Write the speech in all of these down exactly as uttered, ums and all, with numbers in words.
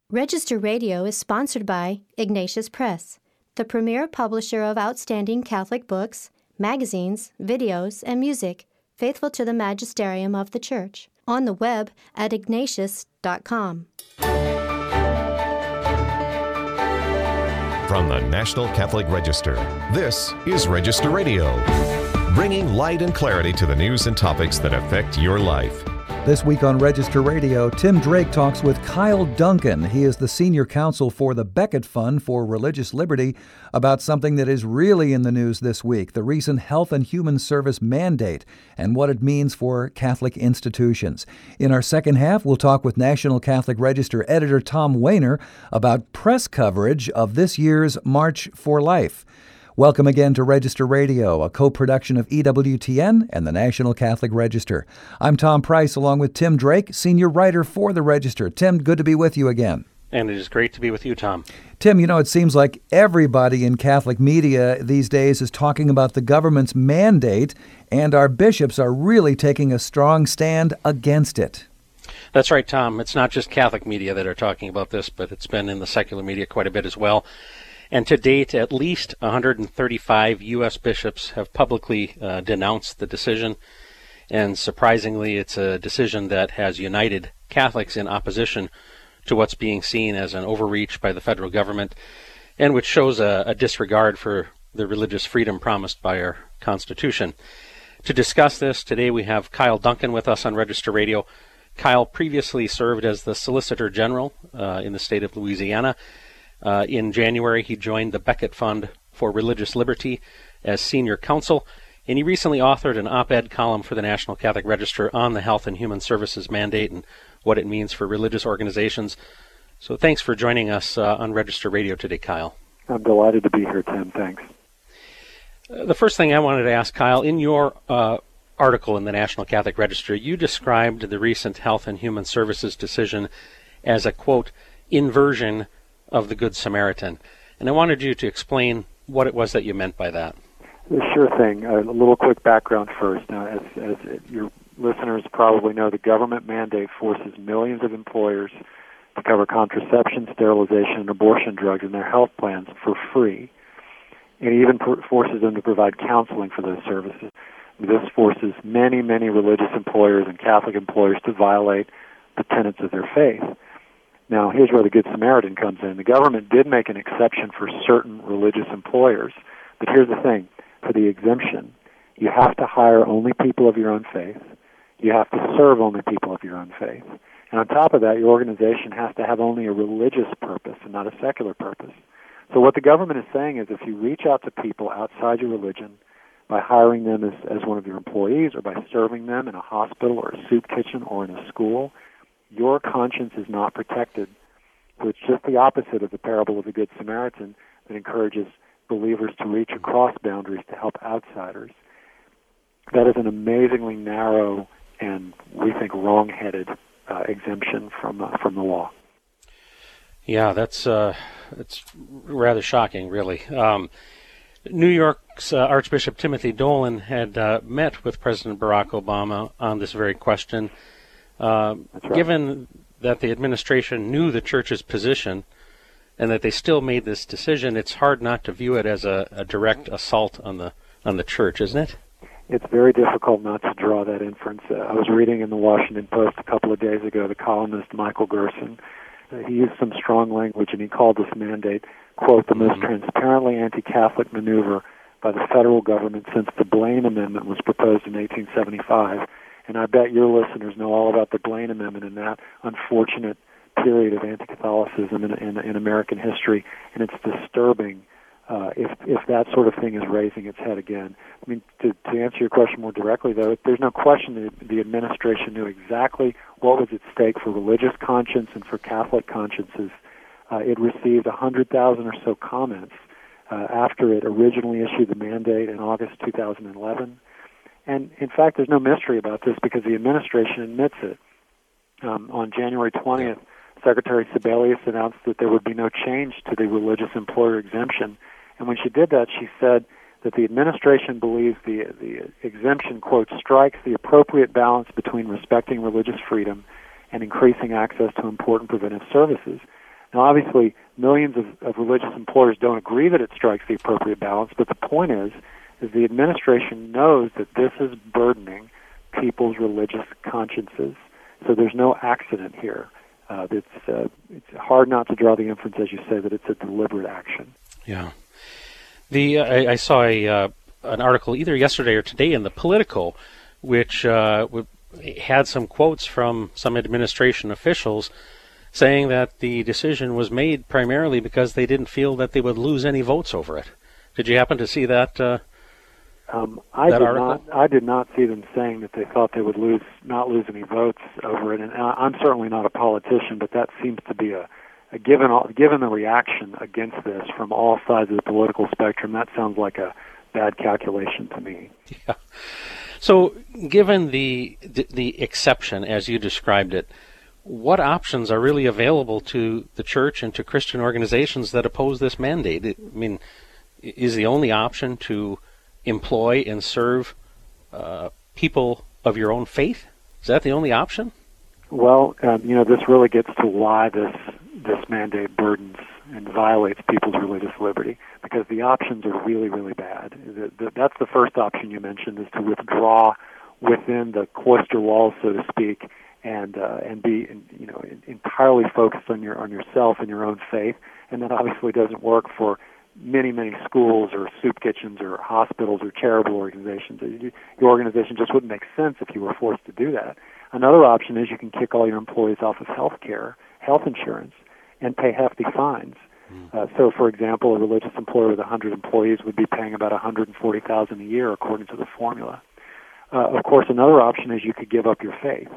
Register Radio is sponsored by Ignatius Press, the premier publisher of outstanding Catholic books, magazines, videos, and music, faithful to the magisterium of the Church. On the web at ignatius dot com. From the National Catholic Register, this is Register Radio, bringing light and clarity to the news and topics that affect your life. This week on Register Radio, Tim Drake talks with Kyle Duncan. He is the senior counsel for the Becket Fund for Religious Liberty about something that is really in the news this week, the recent Health and Human Service mandate and what it means for Catholic institutions. In our second half, we'll talk with National Catholic Register editor Tom Wehner about press coverage of this year's March for Life. Welcome again to Register Radio, a co-production of E W T N and the National Catholic Register. I'm Tom Price, along with Tim Drake, senior writer for the Register. Tim, good to be with you again. And it is great to be with you, Tom. Tim, you know, it seems like everybody in Catholic media these days is talking about the government's mandate, and our bishops are really taking a strong stand against it. That's right, Tom. It's not just Catholic media that are talking about this, but it's been in the secular media quite a bit as well. And to date, at least one hundred thirty-five U S bishops have publicly uh, denounced the decision. And surprisingly, it's a decision that has united Catholics in opposition to what's being seen as an overreach by the federal government, and which shows a, a disregard for the religious freedom promised by our Constitution. To discuss this, today we have Kyle Duncan with us on Register Radio. Kyle previously served as the Solicitor General uh, in the state of Louisiana. Uh, in January, he joined the Becket Fund for Religious Liberty as senior counsel, and he recently authored an op-ed column for the National Catholic Register on the Health and Human Services mandate and what it means for religious organizations. So thanks for joining us uh, on Register Radio today, Kyle. I'm delighted to be here, Tim. Thanks. Uh, the first thing I wanted to ask, Kyle, in your uh, article in the National Catholic Register, you described the recent Health and Human Services decision as a, quote, inversion of the Good Samaritan. And I wanted you to explain what it was that you meant by that. Sure thing. A little quick background first. Now, as, as your listeners probably know, the government mandate forces millions of employers to cover contraception, sterilization, and abortion drugs in their health plans for free. And even forces them to provide counseling for those services. This forces many, many religious employers and Catholic employers to violate the tenets of their faith. Now, here's where the Good Samaritan comes in. The government did make an exception for certain religious employers, but here's the thing. For the exemption, you have to hire only people of your own faith. You have to serve only people of your own faith. And on top of that, your organization has to have only a religious purpose and not a secular purpose. So what the government is saying is if you reach out to people outside your religion by hiring them as, as one of your employees or by serving them in a hospital or a soup kitchen or in a school, your conscience is not protected. So it's just the opposite of the parable of the Good Samaritan that encourages believers to reach across boundaries to help outsiders. That is an amazingly narrow and, we think, wrong-headed uh, exemption from uh, from the law. Yeah, that's uh, it's rather shocking, really. Um, New York's uh, Archbishop Timothy Dolan had uh, met with President Barack Obama on this very question. Uh, right. Given that the administration knew the church's position and that they still made this decision, it's hard not to view it as a, a direct assault on the on the church, isn't it? It's very difficult not to draw that inference. Uh, I was reading in the Washington Post a couple of days ago the columnist Michael Gerson. Uh, he used some strong language, and he called this mandate, quote, the most transparently anti-Catholic maneuver by the federal government since the Blaine Amendment was proposed in eighteen seventy-five. And I bet your listeners know all about the Blaine Amendment and that unfortunate period of anti-Catholicism in, in, in American history. And it's disturbing uh, if if that sort of thing is raising its head again. I mean, to, to answer your question more directly, though, there's no question that the administration knew exactly what was at stake for religious conscience and for Catholic consciences. Uh, it received one hundred thousand or so comments uh, after it originally issued the mandate in August two thousand eleven. And, in fact, there's no mystery about this because the administration admits it. Um, on January twentieth, Secretary Sebelius announced that there would be no change to the religious employer exemption. And when she did that, she said that the administration believes the, the exemption, quote, strikes the appropriate balance between respecting religious freedom and increasing access to important preventive services. Now, obviously, millions of, of religious employers don't agree that it strikes the appropriate balance, but the point is, is the administration knows that this is burdening people's religious consciences. So there's no accident here. Uh, it's, uh, it's hard not to draw the inference, as you say, that it's a deliberate action. Yeah. The uh, I, I saw a uh, an article either yesterday or today in the Politico, which uh, w- had some quotes from some administration officials saying that the decision was made primarily because they didn't feel that they would lose any votes over it. Did you happen to see that? Uh, um, I that did article? not. I did not see them saying that they thought they would lose, not lose any votes over it. And I'm certainly not a politician, but that seems to be a, a given. Given the reaction against this from all sides of the political spectrum, that sounds like a bad calculation to me. Yeah. So, given the, the the exception as you described it, what options are really available to the church and to Christian organizations that oppose this mandate? I mean, is the only option to employ and serve uh, people of your own faith? Is that the only option? Well, um, you know, this really gets to why this this mandate burdens and violates people's religious liberty, because the options are really, really bad. The, the, that's the first option you mentioned, is to withdraw within the cloister walls, so to speak, and uh, and be, you know, entirely focused on your on yourself and your own faith. And that obviously doesn't work for many, many schools or soup kitchens or hospitals or charitable organizations. Your organization just wouldn't make sense if you were forced to do that. Another option is you can kick all your employees off of health care, health insurance, and pay hefty fines. Mm. Uh, so, for example, a religious employer with one hundred employees would be paying about one hundred forty thousand dollars a year, according to the formula. Uh, of course, another option is you could give up your faith,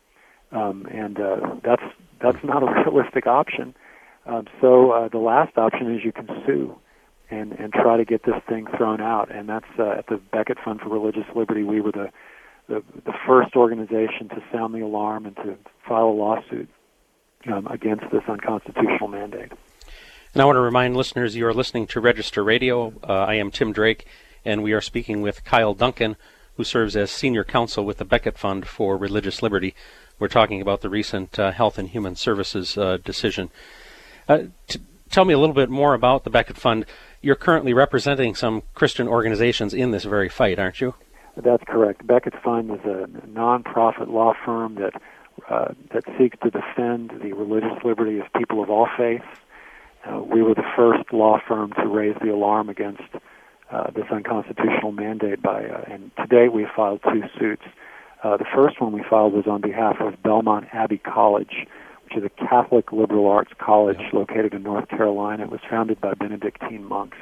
um, and uh, that's that's not a realistic option. Um, so, uh, the last option is you can sue and and try to get this thing thrown out. And that's uh, at the Becket Fund for Religious Liberty. We were the, the the first organization to sound the alarm and to file a lawsuit um, against this unconstitutional mandate. And I want to remind listeners, you are listening to Register Radio. Uh, I am Tim Drake, and we are speaking with Kyle Duncan, who serves as senior counsel with the Becket Fund for Religious Liberty. We're talking about the recent uh, Health and Human Services uh, decision. Uh, t- tell me a little bit more about the Becket Fund. You're currently representing some Christian organizations in this very fight, aren't you? That's correct. Becket Fund is a nonprofit law firm that uh, that seeks to defend the religious liberty of people of all faiths. Uh, we were the first law firm to raise the alarm against uh, this unconstitutional mandate by, uh, and to date we filed two suits. Uh, the first one we filed was on behalf of Belmont Abbey College, which is a Catholic liberal arts college located in North Carolina. It was founded by Benedictine monks.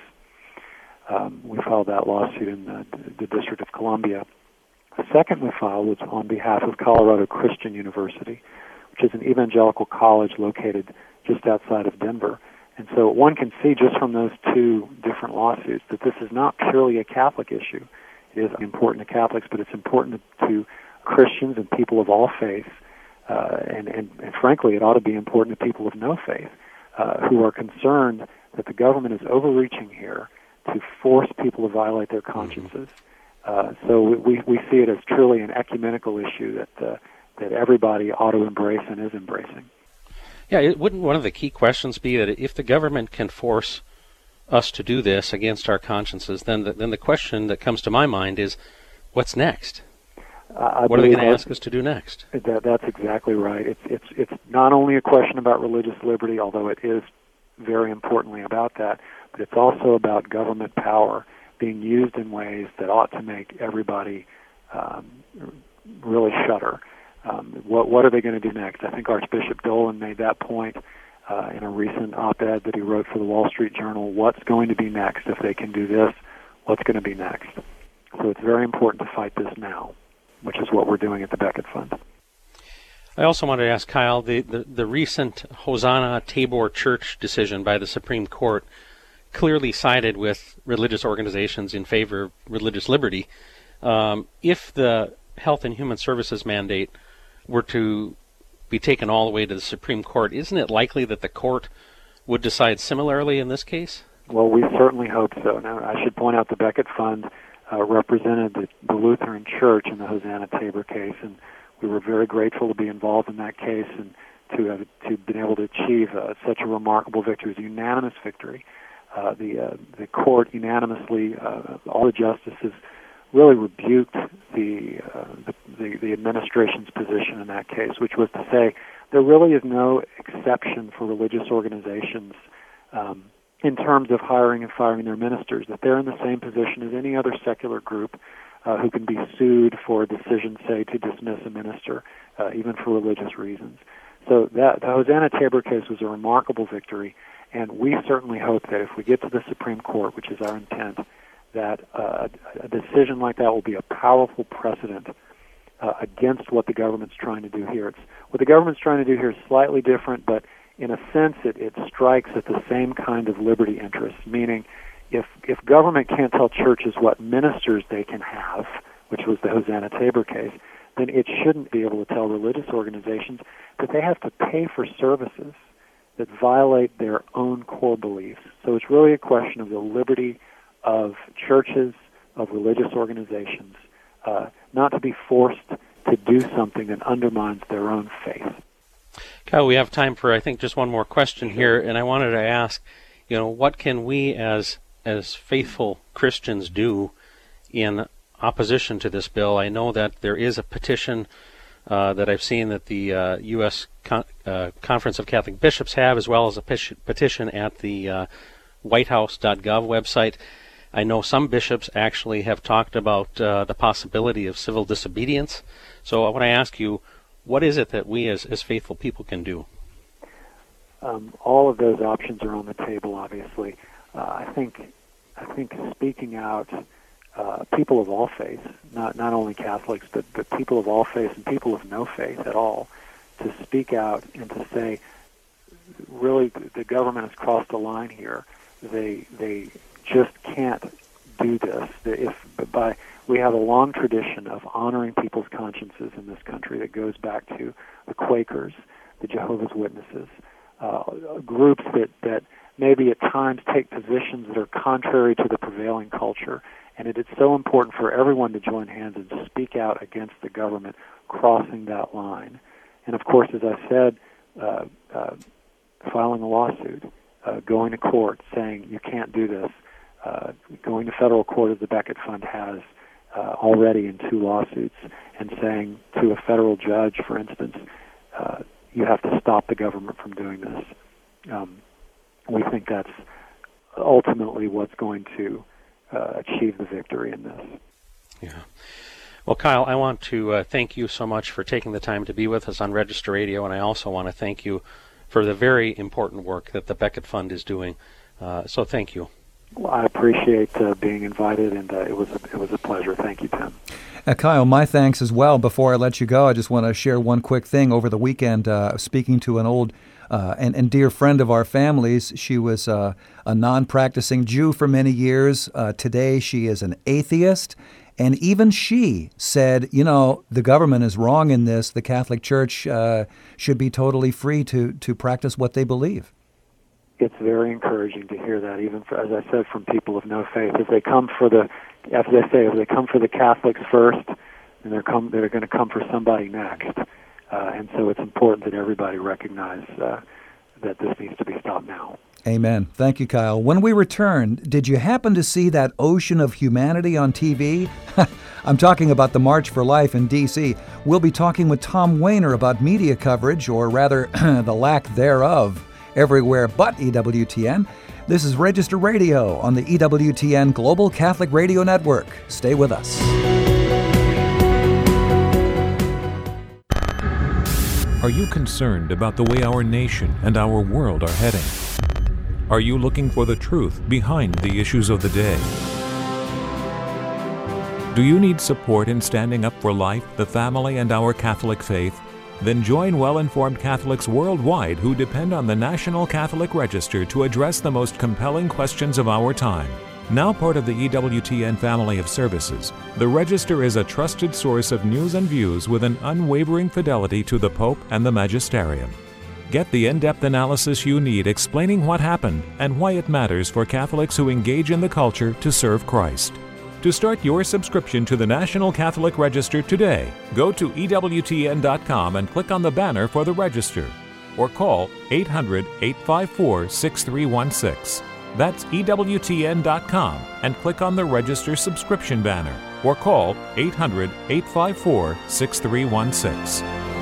Um, we filed that lawsuit in the, the District of Columbia. The second we filed was on behalf of Colorado Christian University, which is an evangelical college located just outside of Denver. And so one can see just from those two different lawsuits that this is not purely a Catholic issue. It is important to Catholics, but it's important to Christians and people of all faiths. Uh, and, and, and frankly, it ought to be important to people of no faith uh, who are concerned that the government is overreaching here to force people to violate their consciences. Uh, so we, we see it as truly an ecumenical issue that uh, that everybody ought to embrace and is embracing. Yeah, it, wouldn't one of the key questions be that if the government can force us to do this against our consciences, then the, then the question that comes to my mind is, what's next? I what are they going to ask us to do next? That, that's exactly right. It's it's it's not only a question about religious liberty, although it is very importantly about that, but it's also about government power being used in ways that ought to make everybody um, really shudder. Um, what what are they going to do next? I think Archbishop Dolan made that point uh, in a recent op-ed that he wrote for the Wall Street Journal. What's going to be next? If they can do this, what's going to be next? So it's very important to fight this now, which is what we're doing at the Becket Fund. I also wanted to ask Kyle, the, the, the recent Hosanna Tabor Church decision by the Supreme Court clearly sided with religious organizations in favor of religious liberty. Um, if the Health and Human Services mandate were to be taken all the way to the Supreme Court, isn't it likely that the court would decide similarly in this case? Well, we certainly hope so. Now, I should point out the Becket Fund uh, represented the, the Lutheran Church in the Hosanna Tabor case, and we were very grateful to be involved in that case and to have to been able to achieve uh, such a remarkable victory. It was a unanimous victory. Uh, the uh, the court unanimously, uh, all the justices really rebuked the, uh, the, the the administration's position in that case, which was to say there really is no exception for religious organizations um, in terms of hiring and firing their ministers, that they're in the same position as any other secular group uh, who can be sued for a decision, say, to dismiss a minister, uh, even for religious reasons. So that the Hosanna Tabor case was a remarkable victory, and we certainly hope that if we get to the Supreme Court, which is our intent, that uh, a decision like that will be a powerful precedent uh, against what the government's trying to do here. It's, what the government's trying to do here is slightly different, but in a sense it, it strikes at the same kind of liberty interests, meaning if, if government can't tell churches what ministers they can have, which was the Hosanna Tabor case, then it shouldn't be able to tell religious organizations that they have to pay for services that violate their own core beliefs. So it's really a question of the liberty of churches, of religious organizations, uh, not to be forced to do something that undermines their own faith. Kyle, we have time for, I think, just one more question here, and I wanted to ask, you know, what can we as as faithful Christians do in opposition to this bill? I know that there is a petition uh, that I've seen that the uh, U S Con- uh, Conference of Catholic Bishops have, as well as a pe- petition at the uh, whitehouse dot gov website. I know some bishops actually have talked about uh, the possibility of civil disobedience. So I want to ask you, what is it that we as, as faithful people can do? Um, all of those options are on the table, obviously. Uh, I think I think speaking out, uh, people of all faiths, not not only Catholics, but, but people of all faiths and people of no faith at all, to speak out and to say, really, the government has crossed a line here. They they just can't do this. If by we have a long tradition of honoring people's consciences in this country that goes back to the Quakers, the Jehovah's Witnesses, uh, groups that, that maybe at times take positions that are contrary to the prevailing culture. And it is so important for everyone to join hands and to speak out against the government crossing that line. And of course, as I said, uh, uh, filing a lawsuit, uh, going to court, saying you can't do this, uh, going to federal court as the Becket Fund has uh, already in two lawsuits, and saying to a federal judge, for instance, uh, you have to stop the government from doing this. Um, we think that's ultimately what's going to uh, achieve the victory in this. Yeah. Well, Kyle, I want to uh, thank you so much for taking the time to be with us on Register Radio, and I also want to thank you for the very important work that the Becket Fund is doing. Uh, so thank you. Well, I appreciate uh, being invited, and uh, it was a, it was a pleasure. Thank you, Tim. Uh, Kyle, my thanks as well. Before I let you go, I just want to share one quick thing. Over the weekend, uh, speaking to an old uh, and, and dear friend of our family's, she was uh, a non-practicing Jew for many years. Uh, today, she is an atheist. And even she said, you know, the government is wrong in this. The Catholic Church uh, should be totally free to, to practice what they believe. It's very encouraging to hear that, even for, as I said, from people of no faith. If they come for the, as they say, if they come for the Catholics first, then they're come, they're going to come for somebody next. Uh, and so it's important that everybody recognize uh, that this needs to be stopped now. Amen. Thank you, Kyle. When we return, did you happen to see that ocean of humanity on T V? I'm talking about the March for Life in D C We'll be talking with Tom Wehner about media coverage, or rather, the lack thereof, everywhere but E W T N. This is Register Radio on the E W T N Global Catholic Radio Network. Stay with us. Are you concerned about the way our nation and our world are heading? Are you looking for the truth behind the issues of the day? Do you need support in standing up for life, the family, and our Catholic faith? Then join well-informed Catholics worldwide who depend on the National Catholic Register to address the most compelling questions of our time. Now part of the E W T N family of services, the Register is a trusted source of news and views with an unwavering fidelity to the Pope and the Magisterium. Get the in-depth analysis you need explaining what happened and why it matters for Catholics who engage in the culture to serve Christ. To start your subscription to the National Catholic Register today, go to E W T N dot com and click on the banner for the Register. or call eight hundred, eight five four, six three one six. That's E W T N dot com and click on the Register subscription banner or call eight hundred, eight five four, six three one six.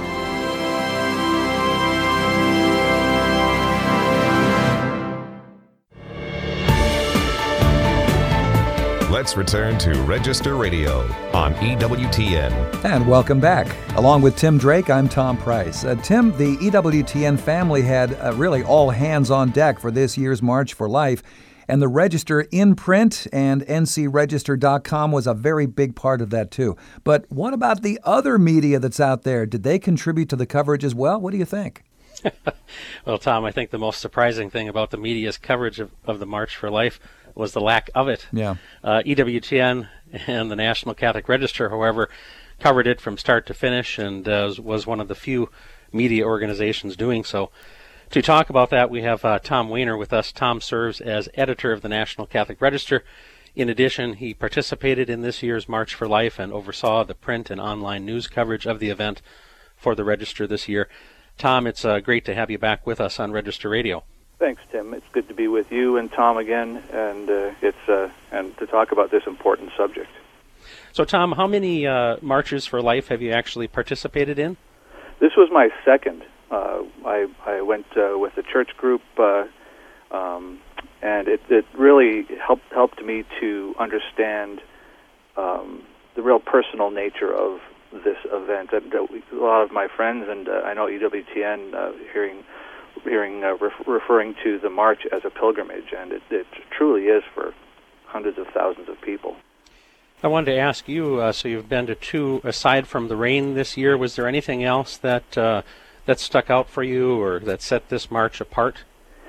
Let's return to Register Radio on E W T N. And welcome back. Along with Tim Drake, I'm Tom Price. Uh, Tim, the E W T N family had uh, really all hands on deck for this year's March for Life, and the Register in print and N C Register dot com was a very big part of that too. But what about the other media that's out there? Did they contribute to the coverage as well? What do you think? Well, Tom, I think the most surprising thing about the media's coverage of, of the March for Life was the lack of it. Yeah. Uh, E W T N and the National Catholic Register, however, covered it from start to finish and uh, was one of the few media organizations doing so. To talk about that, we have uh, Tom Wehner with us. Tom serves as editor of the National Catholic Register. In addition, he participated in this year's March for Life and oversaw the print and online news coverage of the event for the Register this year. Tom, it's uh, great to have you back with us on Register Radio. Thanks, Tim. It's good to be with you and Tom again, and uh, it's uh, and to talk about this important subject. So, Tom, how many uh, Marches for Life have you actually participated in? This was my second. Uh, I, I went uh, with a church group, uh, um, and it, it really helped helped me to understand um, the real personal nature of this event. And, uh, a lot of my friends, and uh, I know E W T N, uh, hearing hearing uh, ref- referring to the march as a pilgrimage, and it, it truly is for hundreds of thousands of people. I wanted to ask you, uh, so you've been to two, aside from the rain this year, was there anything else that uh, that stuck out for you or that set this march apart?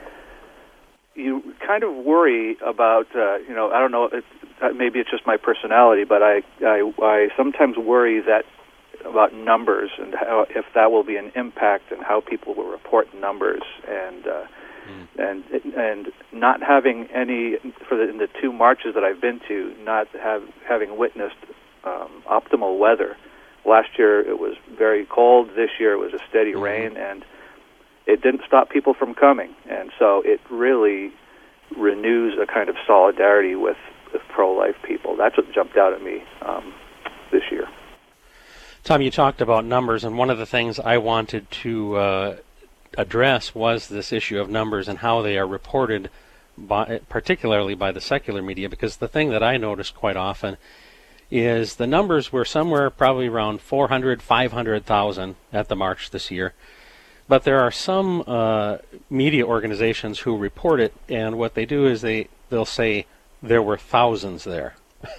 You kind of worry about, uh, you know, I don't know, it, maybe it's just my personality, but I, I, I sometimes worry that about numbers and how, if that will be an impact and how people will report numbers, and uh, mm. and and not having any for the, in the two marches that I've been to, not have having witnessed um, optimal weather. Last year it was very cold. This year it was a steady mm-hmm. rain, and it didn't stop people from coming. And so it really renews a kind of solidarity with, with pro-life people. That's what jumped out at me um, this year. Tom, you talked about numbers, and one of the things I wanted to uh, address was this issue of numbers and how they are reported, by, particularly by the secular media, because the thing that I noticed quite often is the numbers were somewhere probably around four hundred, five hundred thousand at the march this year, but there are some uh, media organizations who report it, and what they do is they, they'll say there were thousands there.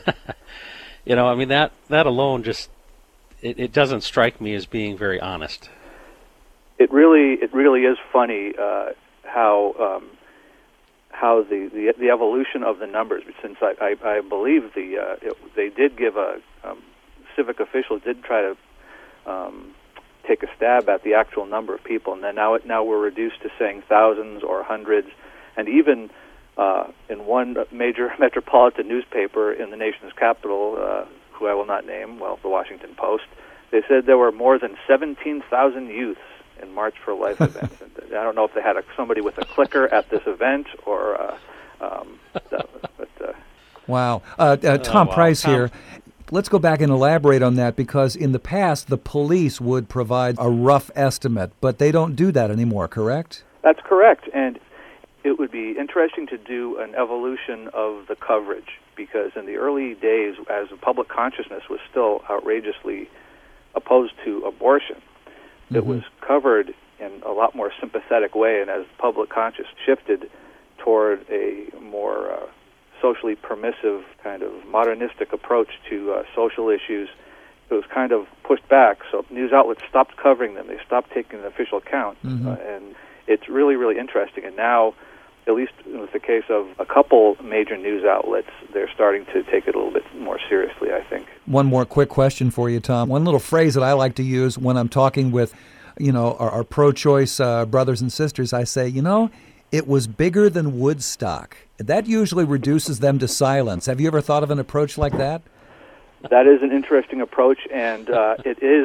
You know, I mean, that, that alone just... It, it doesn't strike me as being very honest. It really, it really is funny uh, how um, how the, the the evolution of the numbers. Since I, I, I believe the uh, it, they did give a um, civic officials did try to um, take a stab at the actual number of people, and then now it, now we're reduced to saying thousands or hundreds, and even uh, in one major metropolitan newspaper in the nation's capital. Uh, who I will not name, well, the Washington Post, they said there were more than seventeen thousand youths in March for Life events. And I don't know if they had a, somebody with a clicker at this event or... Uh, um, but, uh, wow. Uh, uh, Tom oh, wow. Price Tom. here. Let's go back and elaborate on that, because in the past, the police would provide a rough estimate, but they don't do that anymore, correct? That's correct, and it would be interesting to do an evolution of the coverage, because in the early days, as the public consciousness was still outrageously opposed to abortion, mm-hmm. it was covered in a lot more sympathetic way, and as public consciousness shifted toward a more uh, socially permissive kind of modernistic approach to uh, social issues, it was kind of pushed back. So news outlets stopped covering them. They stopped taking an official count, mm-hmm. uh, and it's really, really interesting. And now, at least with the case of a couple major news outlets, they're starting to take it a little bit more seriously, I think. One more quick question for you, Tom. One little phrase that I like to use when I'm talking with, you know, our, our pro-choice uh, brothers and sisters, I say, you know, it was bigger than Woodstock. That usually reduces them to silence. Have you ever thought of an approach like that? That is an interesting approach, and uh, it is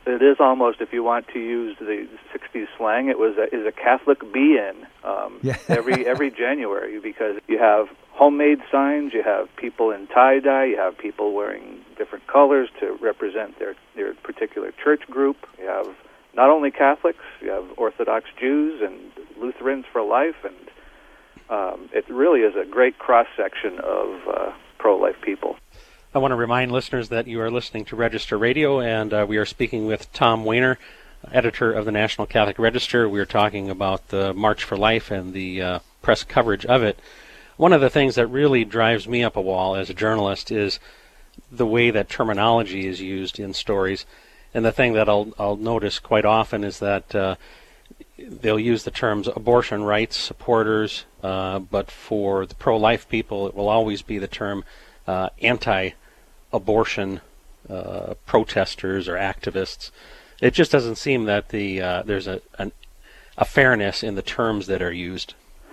it is almost, if you want to use the sixties slang, it was a, is a Catholic be-in um, yeah. every every January, because you have homemade signs, you have people in tie-dye, you have people wearing different colors to represent their, their particular church group. You have not only Catholics, you have Orthodox Jews and Lutherans for life, and um, it really is a great cross-section of uh, pro-life people. I want to remind listeners that you are listening to Register Radio, and uh, we are speaking with Tom Wehner, editor of the National Catholic Register. We are talking about the March for Life and the uh, press coverage of it. One of the things that really drives me up a wall as a journalist is the way that terminology is used in stories. And the thing that I'll, I'll notice quite often is that uh, they'll use the terms abortion rights supporters, uh, but for the pro-life people, it will always be the term uh, anti-abortion uh, protesters or activists. It just doesn't seem that the uh, there's a, an, a fairness in the terms that are used.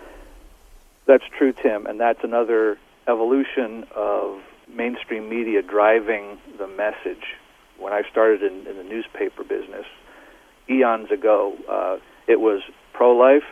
That's true, Tim, and that's another evolution of mainstream media driving the message. When I started in, in the newspaper business eons ago, uh, it was pro-life,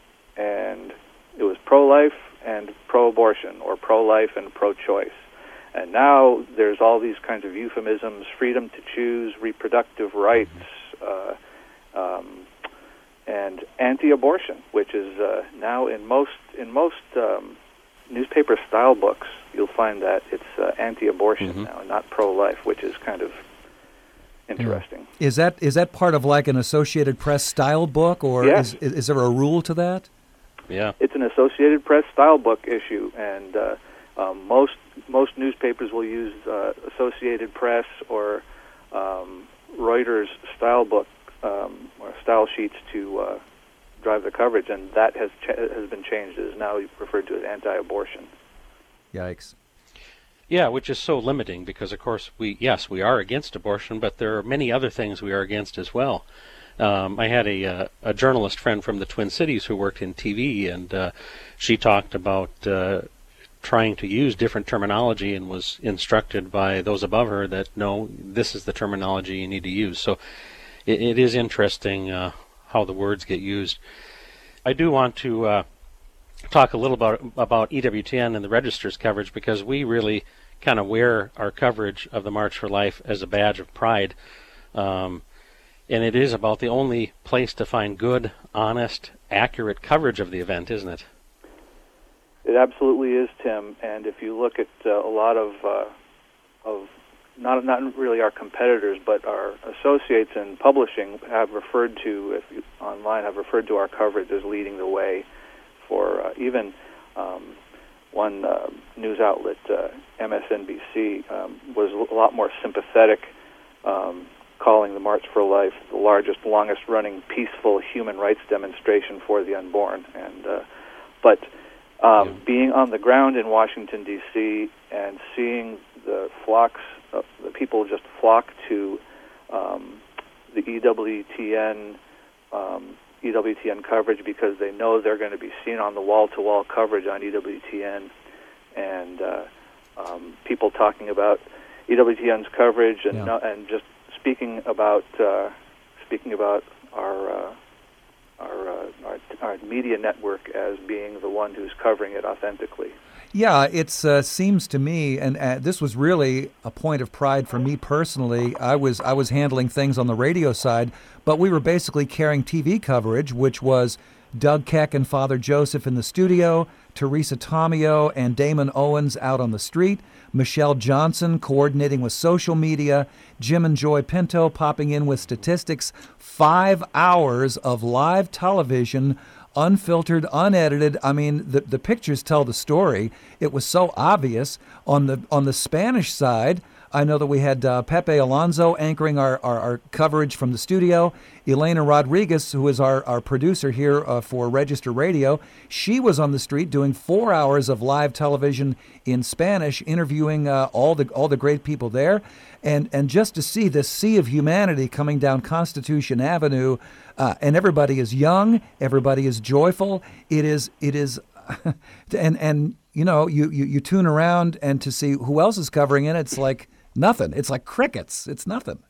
and it was pro-life and pro-abortion, or pro-life and pro-choice. And now there's all these kinds of euphemisms: freedom to choose, reproductive rights, uh, um, and anti-abortion, which is uh, now in most in most um, newspaper style books, you'll find that it's uh, anti-abortion mm-hmm. now, not pro-life, which is kind of interesting. Yeah. Is that is that part of like an Associated Press style book, or yes. is is there a rule to that? Yeah, it's an Associated Press style book issue, and uh, um, most most newspapers will use uh, Associated Press or um, Reuters style book um, or style sheets to uh, drive the coverage, and that has ch- has been changed. It is now referred to as anti-abortion. Yikes. Yeah, which is so limiting because, of course, we yes, we are against abortion, but there are many other things we are against as well. Um, I had a, uh, a journalist friend from the Twin Cities who worked in T V, and uh, she talked about uh, trying to use different terminology and was instructed by those above her that, no, this is the terminology you need to use. So it, it is interesting uh, how the words get used. I do want to uh, talk a little about, about E W T N and the Register's coverage, because we really kind of wear our coverage of the March for Life as a badge of pride. Um, and it is about the only place to find good, honest, accurate coverage of the event, isn't it? It absolutely is, Tim. And if you look at uh, a lot of uh, of not not really our competitors, but our associates in publishing have referred to, if you, online, have referred to our coverage as leading the way. For uh, even um, one uh, news outlet, uh, M S N B C, um, was a lot more sympathetic, um, calling the March for Life the largest, longest-running peaceful human rights demonstration for the unborn. And uh, but um, yeah. being on the ground in Washington, D C, and seeing the flocks, of, the people just flock to um, the E W T N. Um, E W T N coverage because they know they're going to be seen on the wall-to-wall coverage on E W T N, and uh, um, people talking about E W T N's coverage and yeah. and just speaking about uh, speaking about our, uh, our, uh, our our media network as being the one who's covering it authentically. Yeah, it uh, seems to me, and uh, this was really a point of pride for me personally. I was I was handling things on the radio side, but we were basically carrying T V coverage, which was Doug Keck and Father Joseph in the studio, Teresa Tomeo and Damon Owens out on the street, Michelle Johnson coordinating with social media, Jim and Joy Pinto popping in with statistics, five hours of live television, unfiltered, unedited. I mean, the the pictures tell the story. It was so obvious. On the on the Spanish side, I know that we had uh, Pepe Alonso anchoring our, our, our coverage from the studio. Elena Rodriguez, who is our, our producer here uh, for Register Radio, she was on the street doing four hours of live television in Spanish, interviewing uh, all the all the great people there. And and just to see this sea of humanity coming down Constitution Avenue, uh, and everybody is young, everybody is joyful. It is it is, and and you know you, you you tune around and to see who else is covering it, it's like nothing. It's like crickets. It's nothing. Agreed.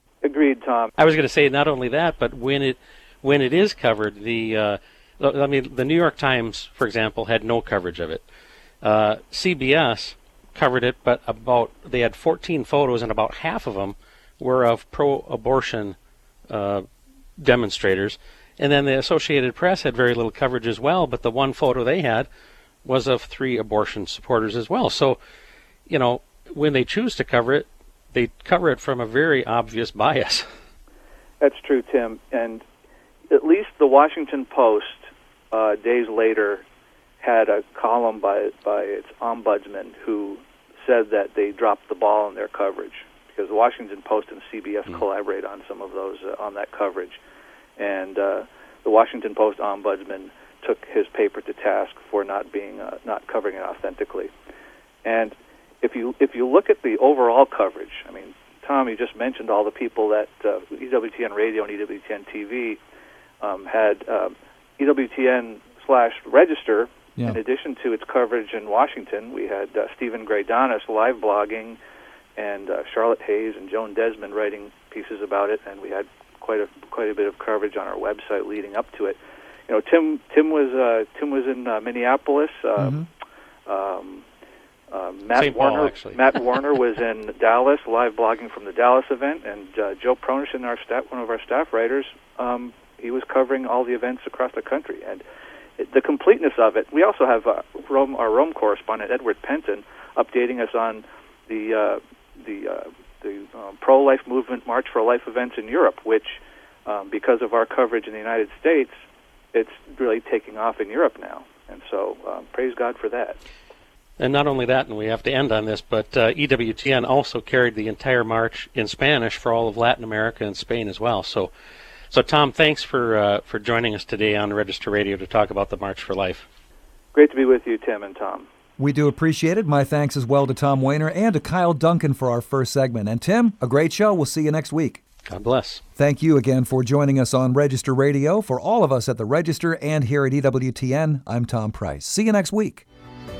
Agreed, Tom. I was going to say not only that, but when it when it is covered, the uh, I mean, the New York Times, for example, had no coverage of it. Uh, C B S covered it, but about they had fourteen photos, and about half of them were of pro-abortion uh, demonstrators. And then the Associated Press had very little coverage as well, but the one photo they had was of three abortion supporters as well. So, you know, when they choose to cover it, they cover it from a very obvious bias. That's true, Tim. And at least the Washington Post, uh, days later, had a column by by its ombudsman who said that they dropped the ball in their coverage, because the Washington Post and C B S mm. collaborate on some of those uh, on that coverage, and uh, the Washington Post ombudsman took his paper to task for not being uh, not covering it authentically. And if you if you look at the overall coverage, I mean, Tom, you just mentioned all the people that uh, E W T N Radio and E W T N T V um, had uh, E W T N slash register. Yeah. In addition to its coverage in Washington, we had uh, Stephen Graydonis live blogging, and uh, Charlotte Hayes and Joan Desmond writing pieces about it, and we had quite a quite a bit of coverage on our website leading up to it. You know, Tim Tim was uh, Tim was in uh, Minneapolis. Uh, mm-hmm. um, uh, Matt Saint Warner Paul, actually. Matt Warner was in Dallas, live blogging from the Dallas event, and uh, Joe Pronishin, our staff, one of our staff writers, um, he was covering all the events across the country. And the completeness of it. We also have uh, Rome, our Rome correspondent Edward Penton updating us on the uh, the uh, the um, pro-life movement March for Life events in Europe, which, um, because of our coverage in the United States, it's really taking off in Europe now. And so, um, praise God for that. And not only that, and we have to end on this, but uh, E W T N also carried the entire march in Spanish for all of Latin America and Spain as well. So. So, Tom, thanks for uh, for joining us today on Register Radio to talk about the March for Life. Great to be with you, Tim and Tom. We do appreciate it. My thanks as well to Tom Wehner and to Kyle Duncan for our first segment. And, Tim, a great show. We'll see you next week. God bless. Thank you again for joining us on Register Radio. For all of us at the Register and here at E W T N, I'm Tom Price. See you next week.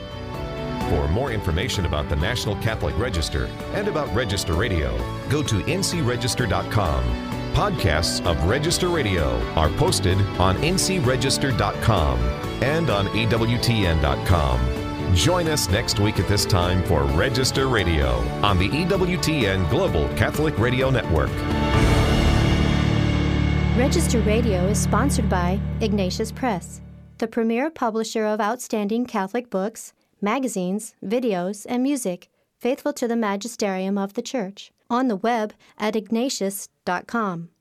For more information about the National Catholic Register and about Register Radio, go to N C register dot com. Podcasts of Register Radio are posted on N C register dot com and on E W T N dot com. Join us next week at this time for Register Radio on the E W T N Global Catholic Radio Network. Register Radio is sponsored by Ignatius Press, the premier publisher of outstanding Catholic books, magazines, videos, and music, faithful to the magisterium of the Church. On the web at ignatius dot com.